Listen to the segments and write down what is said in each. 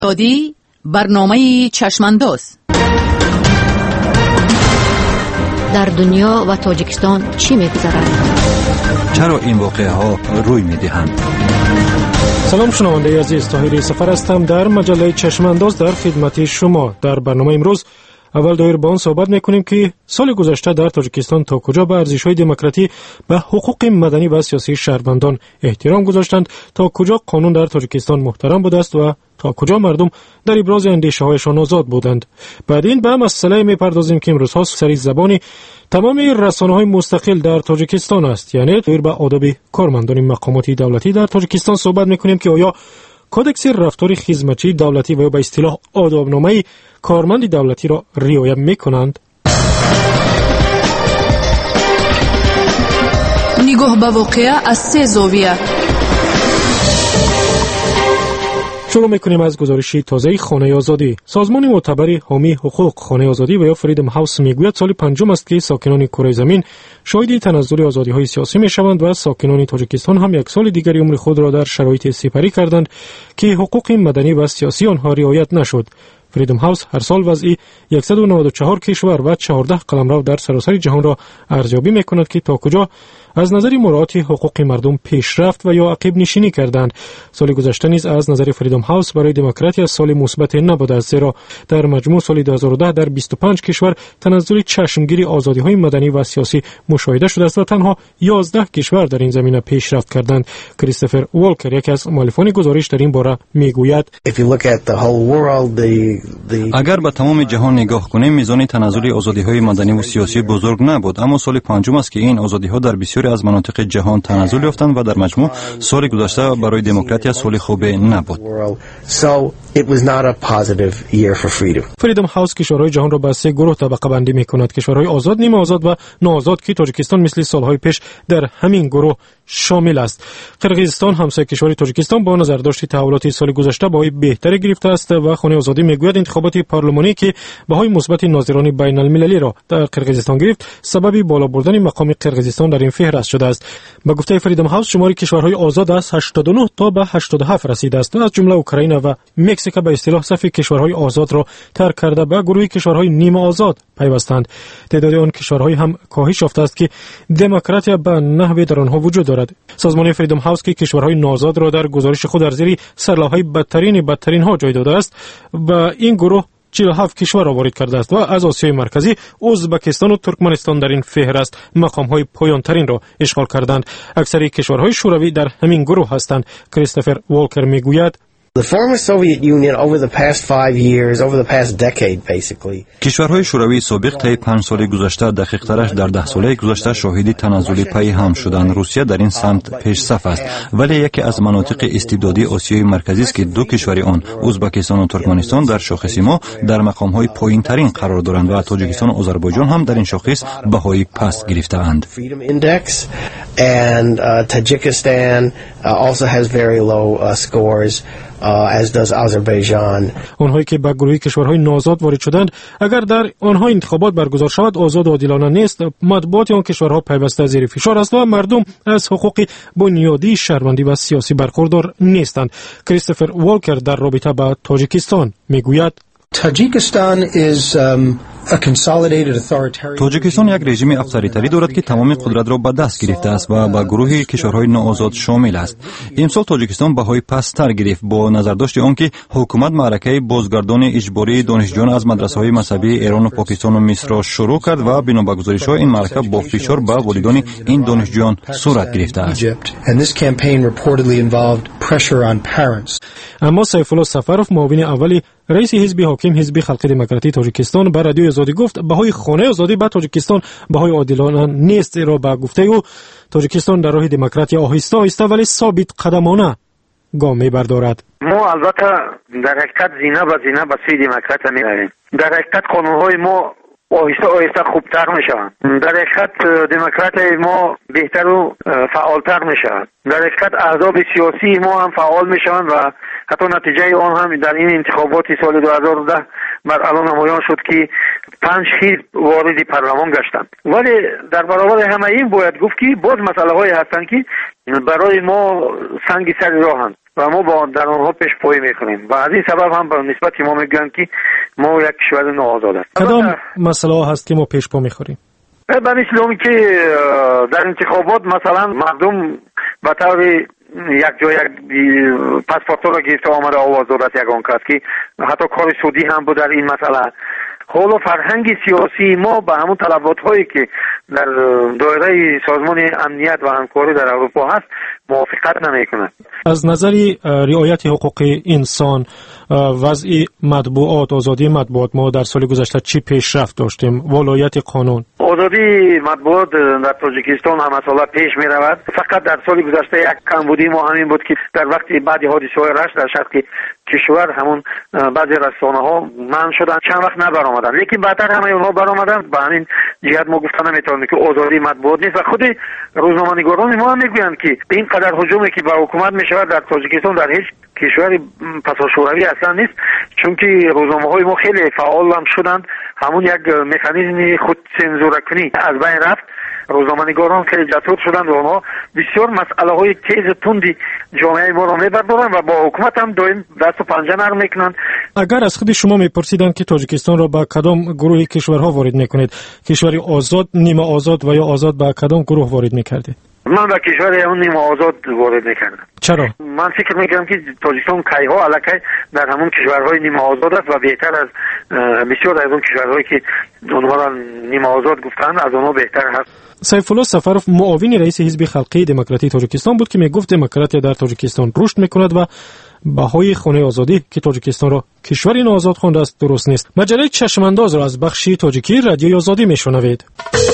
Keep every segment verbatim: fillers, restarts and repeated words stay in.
دادی برنامه چشمانداز. در دنیا و تاجیکستان چی می‌گذرد؟ چرا این واقعه ها روی می‌دهند؟ سلام شنونده عزیز، طاهری سفر هستم در مجله چشمانداز در خدمت شما. در برنامه امروز اول دایر با آن صحبت میکنیم که سال گذشته در تاجیکستان تا کجا به ارزش‌های دموکراسی و حقوق مدنی و سیاسی شهروندان احترام گذاشتند، تا کجا قانون در تاجیکستان محترم بوده است و تا کجا مردم در ابراز اندیشه‌هایشان آزاد بودند. بعد این به مسئله میپردازیم که امروزها سری زبانی تمام رسانه‌های مستقل در تاجیکستان است، یعنی دایر به آداب کارمندان مقامات دولتی در تاجیکستان صحبت میکنیم که آیا کودکس رفتار خدمتی دولتی و یا به اصطلاح آدابنامه کارمند دولتی را رعایت میکنند؟ نگاه به واقعه از سه زاویه. شروع میکنیم از گزارشی تازه خانه آزادی. سازمان معتبر حامی حقوق خانه آزادی و یا فریدم هاوس میگوید سال پنجم است که ساکنان کره زمین شاهد تنزل آزادی‌های سیاسی میشوند و ساکنان تاجیکستان هم یک سال دیگری عمر خود را در شرایط سپری کردند که حقوق مدنی و سیاسی آنها رعایت نشد. فریدم هاوس هر سال وضعی صد و نود و چهار کشور و چهارده قلمرو در سراسر جهان را ارزیابی میکند که تا کجا از نظر مراعات حقوق مردم پیشرفت و یا عقب نشینی کردند. سال گذشته نیز از نظر فریدم هاوس برای دموکراسی از سال مثبت نبوده است، زیرا در مجموع سال دو هزار و ده در بیست و پنج کشور تنزل چشمگیر آزادی‌های مدنی و سیاسی مشاهده شده است و تنها یازده کشور در این زمینه پیشرفت کردند. کریستوفر والکر یکی از مؤلفان گزارش در این باره میگوید اگر به تمام جهان نگاه کنیم میزان تنزل آزادی‌های مدنی و سیاسی بزرگ نبود، اما سال پنجم است که این آزادی‌ها در بسیاری از مناطق جهان تنزل یافتند و در مجموع سال گذشته برای دموکراسی سال خوب نبود. فریدم هاوس کشورهای جهان را به سه گروه طبقه بندی می‌کند: کشورهای آزاد، نیمه آزاد و ناآزاد که تاجیکستان مثل سالهای پیش در همین گروه شامل است. قرقیزستان همسایه کشور تاجیکستان با نظر داشت تحولات سال گذشته باهای بهتری گرفته است و خانه آزادی میگوید انتخابات پارلمانی که باهای مثبت ناظران بین المللی را در قرقیزستان گرفت سبب بالا بردن مقام قرقیزستان در این فهرست شده است. با گفته فریدم هاوس شمار کشورهای آزاد از هشتاد و نه تا به هشتاد و هفت رسیده است، از جمله اوکراین و مکزیک به اصطلاح صف کشورهای آزاد را ترک کرده به گروه کشورهای نیمه آزاد پیوستند. تعداد آن کشورهای هم کاهش یافته است که دموکراسی به نحوی در آنها وجود دارد. سازمان فریدم هاوس که کشورهای ناآزاد را در گزارش خود در زیر سرلایه‌های بدترین بدترین ها جای داده است و این گروه چهل و هفت کشور را وارد کرده است و از آسیای مرکزی ازبکستان و ترکمنستان در این فهرست مقام‌های پایان‌ترین را اشغال کردند. اکثر کشورهای شوروی در همین گروه هستند. کریستوفر والکر میگوید The former Soviet Union over the past five years, over the past decade basically. کشورهای شوروی سابق طی پنج سال گذشته دقیق‌ترش در ده ساله گذشته شاهد تنزل پای هم شدند. روسیه در این سمت پیش صف است، ولی یکی از مناطق استبدادی آسیای مرکزی است که دو کشور آن ازبکستان و ترکمنستان در شاخص ما در مقام‌های پایین‌ترین قرار دارند و تاجیکستان و آذربایجان هم در این شاخص بهای پست گرفته‌اند. And uh, Tajikistan uh, also has very low uh, scores. Uh, as does Azerbaijan. آنهایی که به گروه کشورهای ناآزاد وارد شدند اگر در آنها انتخابات برگزار شود آزاد و عادلانه نیست، مطبوعات آن کشورها پیوسته زیر فشار است و مردم از حقوق بنیادی شهروندی و سیاسی برخوردار نیستند. کریستوفر والکر در رابطه با تاجیکستان میگوید Tajikistan is um, a consolidated authoritarian. تاجیکستان یک رژیم افسریتری دارد که تمام قدرت را به دست گرفته است و به گروه کشورهای ناآزاد شامل است. امسال تاجیکستان بهای پست‌تر گرفت با نظرداشت آنکه حکومت معرکه بازگردان اجباری دانشجویان از مدرسه‌های مذهبی ایران و پاکستان و مصر را شروع کرد و بنا به گزارش‌ها این معرکه با فشار به والدین این دانشجویان صورت گرفته است. اما سیف الله سفروف معاون اولی رئیس حزب حاکم حزب خلق دموکراتی تاجیکستان به رادیو آزادی گفت بهای خانه آزادی به تاجیکستان بهای عادلانه نیست، را به گفته او تاجیکستان در راه دموکراسی آهسته آهسته ولی ثابت قدمانه گام می‌بردارد. ما البته در حقیقت زینه به زینه به سوی دموکراسی می‌رویم. در حقیقت قانون‌های ما آهسته آهسته خوبتر میشوند. در حقیقت دموکراسی ما بهتر و فعالتر میشود. در حقیقت احزاب سیاسی ما هم فعال میشوند و حتی نتیجه آن هم در این انتخابات سال دو هزار و ده بر الان نمایان شد که پنج حزب وارد پارلمان گشتند. ولی در برابر همه این باید گفت که باز مسئله هایی هستند که برای ما سنگ سر راهند و ما با در آنها پیش پای میکنیم و از این سبب هم به نسبت ما میگن که ما یک کشور ناآزاد است. کدام مسئله ها هست که ما پیش پا میخوریم؟ به مثل اون که در انتخابات مثلا مردم به طور یک جای پاسپورت را گرفته آمده آواز داده است یگان کس که حتی کار سودی هم بود در این مسئله. حالا فرهنگ سیاسی ما به همون طلبات هایی که در دایره سازمان امنیت و همکاری در اروپا هست موافقت نمی کند. از نظر رعایت حقوق انسان، وضع مطبوعات، آزادی مطبوعات ما در سال گذشته چی پیشرفت داشتیم؟ ولایت قانون، آزادی مطبوعات در تاجیکستان هم مسئله پیش می رود. فقط در سال گذشته یک کمبودی ما همین بود که در وقتی بعد حادثه های رشت در شرق کشور همون بعضی رسانه ها منع شدن، چند وقت نبرآمدن، لیکن بعدتر همه اونها برآمدن. به همین جهت ما گفتن نمیتونیم که آزادی مطبوعات نیست و خود روزنامه‌نگاران ما هم میگویند که این قدر هجومی که به حکومت میشود در تاجیکستان در هیچ کشور پساشوروی اصلا نیست، چون که روزنامه‌های ما خیلی فعال هم شدند. همون یک مکانیزم خود سنزور کنی از بین رفت. روزنامه‌نگاران خیلی جسور شدند و آنها بسیار مسئله های تیز تندی جامعه ما را میبردارند و با حکومت هم دائم دست و پنجه نرم میکنند. اگر از خود شما میپرسیدند که تاجیکستان را با کدام گروه کشورها وارد میکنید، کشوری آزاد، نیمه آزاد و یا آزاد، با کدام گروه وارد میکردید؟ من با کشور اون نیمه آزاد وارد میکردم. چرا؟ من فکر میکنم که تاجیکستان کیها الکی در همون کشورهای نیمه آزاد است و بهتر از بسیار از اون کشورهایی که اونها را نیمه آزاد گفتند از اونها بهتر هست. سیف الله سفرов معاون رئیس حزب خلقی دموکراتی تاجیکستان بود که میگفت دموکراسی در تاجیکستان رشد میکند و بهای خانه آزادی که تاجیکستان را کشوری ناآزاد خوانده است درست نیست. مجله چشمانداز را از بخش تاجیکی رادیوی آزادی میشنوید.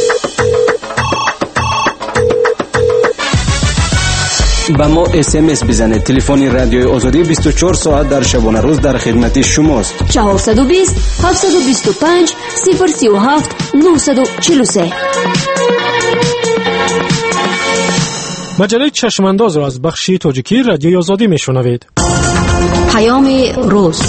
با ما اس ام اس بزنید. تلفن رادیوی آزادی بیست و چهار ساعت در شبانه روز در خدمت شماست. چهارصد و بیست هفتصد و بیست و پنج صفر سی و هفت نهصد و چهل و سه. مجله چشمانداز را از بخش تاجیکی رادیوی آزادی میشنوید. پیام روز.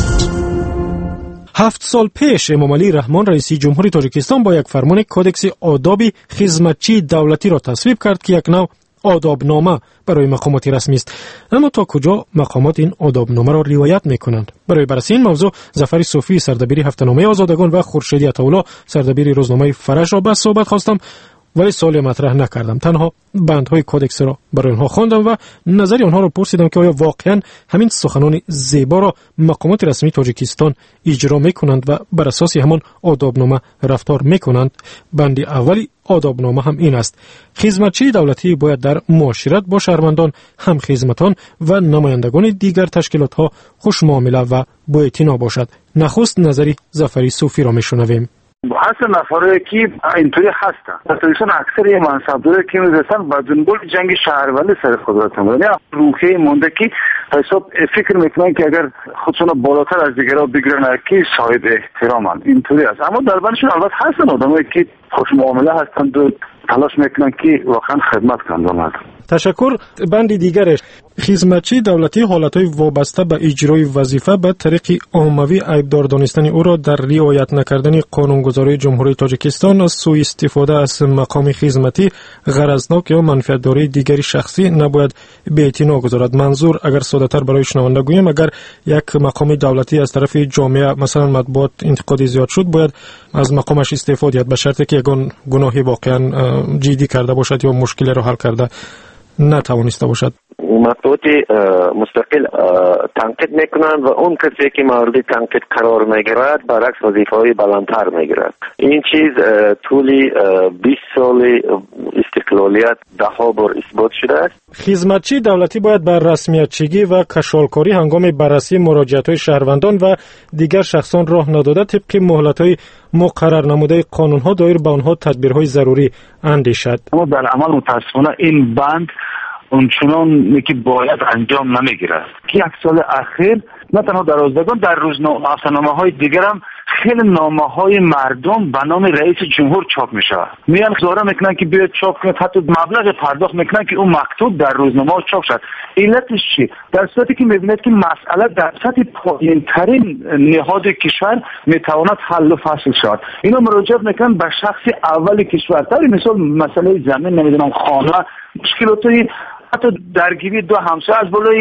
هفت سال پیش امام علی رحمان رئیس جمهوری تاجیکستان با یک فرمان کودکس آداب خدمتچی دولتی را تصویب کرد که یک نوع آدابنامه برای مقامات رسمی است. اما تا کجا مقامات این آدابنامه را رعایت میکنند؟ برای بررسی این موضوع ظفر صوفی سردبیر هفته‌نامه آزادگان و خورشیدی عطاالله سردبیر روزنامه فرش را به صحبت خواستم، ولی سوال مطرح نکردم. تنها بندهای کودکس را برای آنها خواندم و نظری آنها را پرسیدم که آیا واقعا همین سخنان زیبا را مقامات رسمی تاجیکستان اجرا میکنند و بر اساس همان آدابنامه رفتار میکنند. بند اولی آدابنامه هم این است: خدمتچی دولتی باید در معاشرت با شهروندان، هم خدمتان و نمایندگان دیگر تشکیلات ها خوش معامله و با اعتنا باشد. نخست نظری ظفری صوفی را میشنویم. اصل نفره که اینطوری هستن تاجیکستان اکثر یه منصبدار که میرسن با دنبال جنگ شهروندی سر خودت هم یعنی روحیه مونده که حساب فکر میکنن که اگر خودشون بالاتر از دیگرها بگیرن که صاحب احترامن. اینطوری است. اما در بینشون البته هستن آدمایی که خوش معامله هستند و تلاش میکنن که واقعا خدمت کنند. تشکر. بند دیگرش: خدمتچی دولتی حالتهای وابسته به اجرای وظیفه به طریق عمومی عیبدار دانستن او را در رعایت نکردن قانونگذاری جمهوری تاجیکستان از سوء استفاده از مقام خدمتی غرضناک یا منفعت‌داری دیگری شخصی نباید بی‌اعتنا گذارد. منظور اگر ساده‌تر برای شنونده گویم، اگر یک مقام دولتی از طرف جامعه مثلا مطبوعات انتقادی زیاد شد، باید از مقامش استفاده کرد به شرطی که یگان گناهی واقعا جدی کرده باشد یا مشکلی را حل کرده نتوانسته باشد. مطبوعات مستقل تنقید میکنند و اون کسی که مورد تنقید قرار میگیرد برعکس وظیفه‌های بلندتر میگیرد. این چیز طولی بیست سال استقلالیت ده ها بار اثبات شده است. خدمتچی دولتی باید بر رسمیت‌چگی و کشالکاری هنگام بررسی مراجعت‌های شهروندان و دیگر شخصان راه نداده طبق مهلت‌های مقرر نموده قانون‌ها دایر به آنها تدبیرهای ضروری اندیشد. اما در عمل متاسفانه این بند اونچنان که باید انجام نمیگیرد که یک سال اخیر نه تنها در آزادگان در روزنامه های دیگر هم خیلی نامه‌های مردم به نام رئیس جمهور چاپ میشه. میان زوره میکنن که بیاد چاپ کنه، حتی مبلغ پرداخت میکنن که اون مکتوب در روزنامه چاپ شد. علتش چی؟ در صورتی که میبینید که مسئله در سطح پایین‌ترین نهاد کشور میتواند حل و فصل شود. اینو مراجعه میکنن به شخص اول کشور. در مثال مسئله زمین، نمیدونم خانه، مشکلاتی حتی درگیری دو همسایه از بالای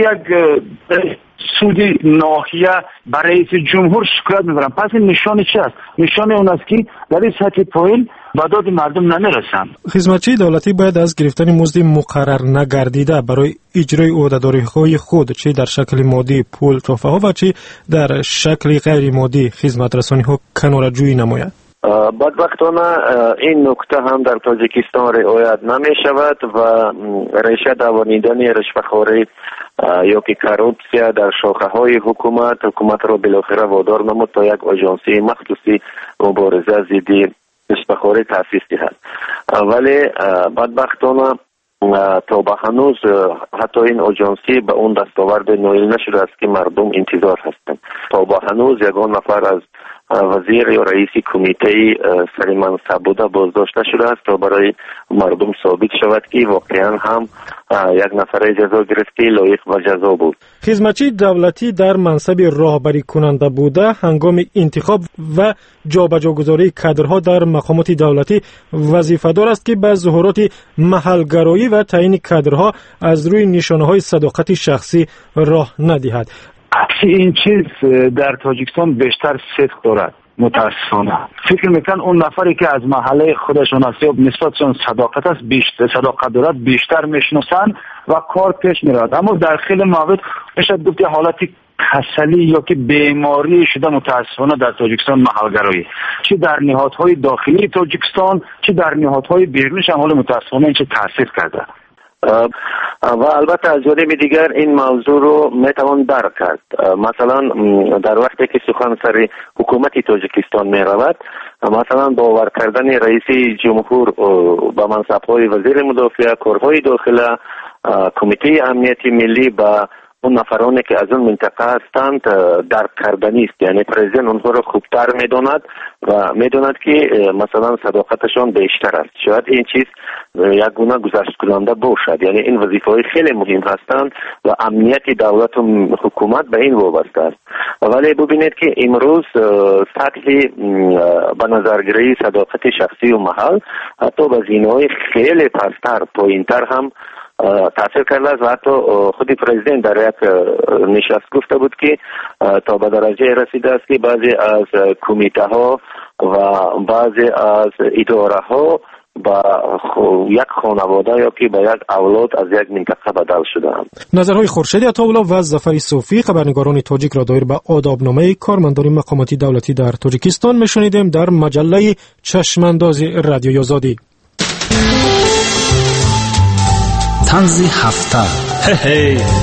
یک سودی ناحیه برای رئیس جمهور شکایت میبرن. پس این نشان چی است؟ نشان اون است که در این سطح پایین به داد مردم نمیرسن. خدمتچی دولتی باید از گرفتن مزد مقرر نگردیده برای اجرای عهده‌داری‌های خود، چه در شکل مادی پول تحفه‌ها و چه در شکل غیر مادی خدمت رسانی‌ها کناره‌جویی نماید. بدبختانه این نکته هم در تاجیکستان رعایت نمی شود و ریشه دوانیدن رشوه‌خوری یا که کروپسیا در شاخه های حکومت حکومت را بالاخره وادار نمود تا یک آژانسی مخصوصی مبارزه ضد رشوه‌خوری تأسیس دهد. ولی بدبختانه تا به هنوز حتی این آژانسی به اون دستاورد نایل نشده است که مردم انتظار هستند. تا به هنوز یگان نفر از وزیر یا رئیس کمیته سری منصب بوده بازداشته شده است تا برای مردم ثابت شود که واقعا هم یک نفر جزا گرفته لایق و جزا بود. خدمتچی دولتی در منصب راهبری کننده بوده هنگام انتخاب و جابجاگذاری کادرها در مقامات دولتی وظیفه‌دار است که به ظهورات محلگرایی و تعیین کادرها از روی نشانه‌های صداقت شخصی راه ندهد. این چیز در تاجیکستان بیشتر صدق دارد. متاسفانه فکر میکنن اون نفری که از محله خودشون است یا نسبت چون صداقت است بیشتر صداقت دارد بیشتر میشناسن و کار پیش میرود. اما در خیلی موارد میشه گفت حالتی کسلی یا که بیماری شده متاسفانه در تاجیکستان محلگرایی، چه در نهادهای داخلی تاجیکستان چه در نهادهای بیرونیش هم حال متاسفانه این چه تاثیر کرده. و البته از جانب دیگر این موضوع رو میتوان درک کرد. مثلا در وقتی که سخن سر حکومت تاجیکستان می رود، مثلا باور کردن رئیس جمهور به منصب‌های وزیر مدافع، کارهای داخله، کمیته امنیت ملی با اون نفرانی که از اون منطقه هستند درک کردنی است. یعنی پرزیدنت اونها رو خوبتر میداند و میداند که مثلا صداقتشان بیشتر است. شاید این چیز یک گونه گذشت کننده باشد. یعنی این وظیفه‌های خیلی مهم هستند و امنیت دولت و حکومت به این وابسته است. ولی ببینید که امروز سطح به نظرگیری صداقت شخصی و محل حتی به زینه‌های خیلی پستر پایینتر هم تاثیر کرده است و حتی خود پرزیدنت در یک نشست گفته بود که تا به درجه رسیده است که بعضی از کمیته ها و بعضی از اداره ها با یک خانواده یا که با یک اولاد از یک منطقه بدل شده‌اند. نظرهای خورشید عطاالله و ظفر صوفی خبرنگاران تاجیک را دایر به آدابنامه کارمندان مقاماتی دولتی در تاجیکستان میشنیدیم در مجله چشمانداز رادیوی آزادی. طنز هفته. هی هی.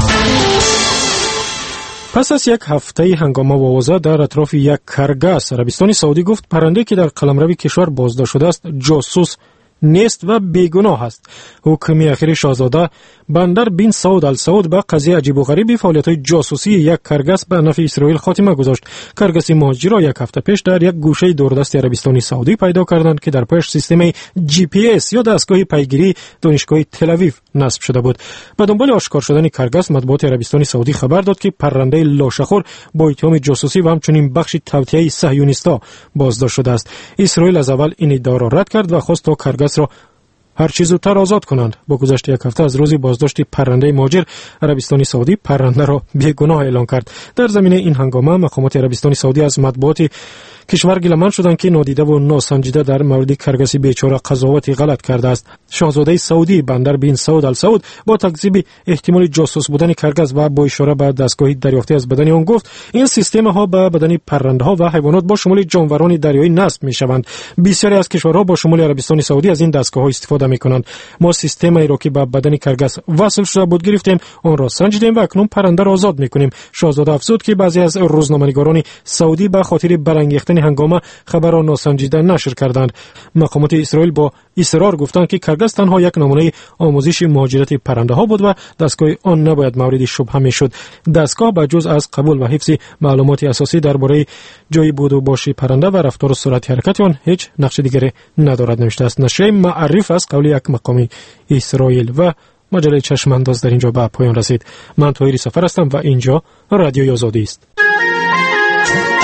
پس از یک هفته هنگامه و آوازه در اطراف یک کرگس، عربستان سعودی گفت پرنده که در قلمرو کشور بازداشت شده است جاسوس نیست و بیگناه است. حکم اخیر شاهزاده بندر بن سعود السعود به قضیه عجیب و غریب فعالیت‌های جاسوسی یک کرگس به نفع اسرائیل خاتمه گذاشت. کرگس مهاجر را یک هفته پیش در یک گوشه دوردست عربستان سعودی پیدا کردند که در پشت سیستم جی پی اس یا دستگاه پیگیری دانشگاه تل‌آویو نصب شده بود. به دنبال آشکار شدن کرگس، مطبوعات عربستان سعودی خبر داد که پرنده لاشخور با اتهام جاسوسی و همچنین بخش توطئه صهیونیست‌ها بازداشت شده است. اسرائیل از اول این ادعا را رد کرد و خواست تا کرگس را هر چیز زودتر آزاد کنند. با گذشت یک هفته از روز بازداشت پرنده مهاجر، عربستان سعودی پرنده را بیگناه اعلام کرد. در زمینه این هنگامه مقامات عربستان سعودی از مطبوعات کشور گله‌مند شدند که نادیده و ناسنجیده در مورد کرگس بیچاره قضاوتی غلط کرده است. شاهزاده سعودی بندر بن سعود السعود با تکذیب احتمال جاسوس بودن کرگس و با اشاره به دستگاه دریافتی از بدن آن گفت این سیستم ها به بدن پرنده ها و حیوانات با شمول جانوران دریایی نصب می‌شوند. بسیاری از کشورها با شمول عربستان سعودی از این دستگاه ها استفاده استفاده میکنند. ما سیستمی را که به بدن کرگس وصل شده بود گرفتیم، آن را سنجیدیم و اکنون پرنده را آزاد میکنیم. شاهزاده افزود که بعضی از روزنامه‌نگاران سعودی به خاطر برانگیختن هنگامه خبر را ناسنجیده نشر کردند. مقامات اسرائیل با اصرار گفتند که کرگس تنها یک نمونه آموزش مهاجرت پرنده ها بود و دستگاه آن نباید مورد شبهه میشد. دستگاه به جز از قبول و حفظ معلومات اساسی درباره جای بود و باشی پرنده و رفتار و سرعت حرکت آن هیچ نقش دیگری ندارد نوشته است. نشریه معرف از قول یک مقام اسرائیل. و مجله چشم انداز در اینجا به پایان رسید. من طاهر سفر هستم و اینجا رادیوی آزادی است.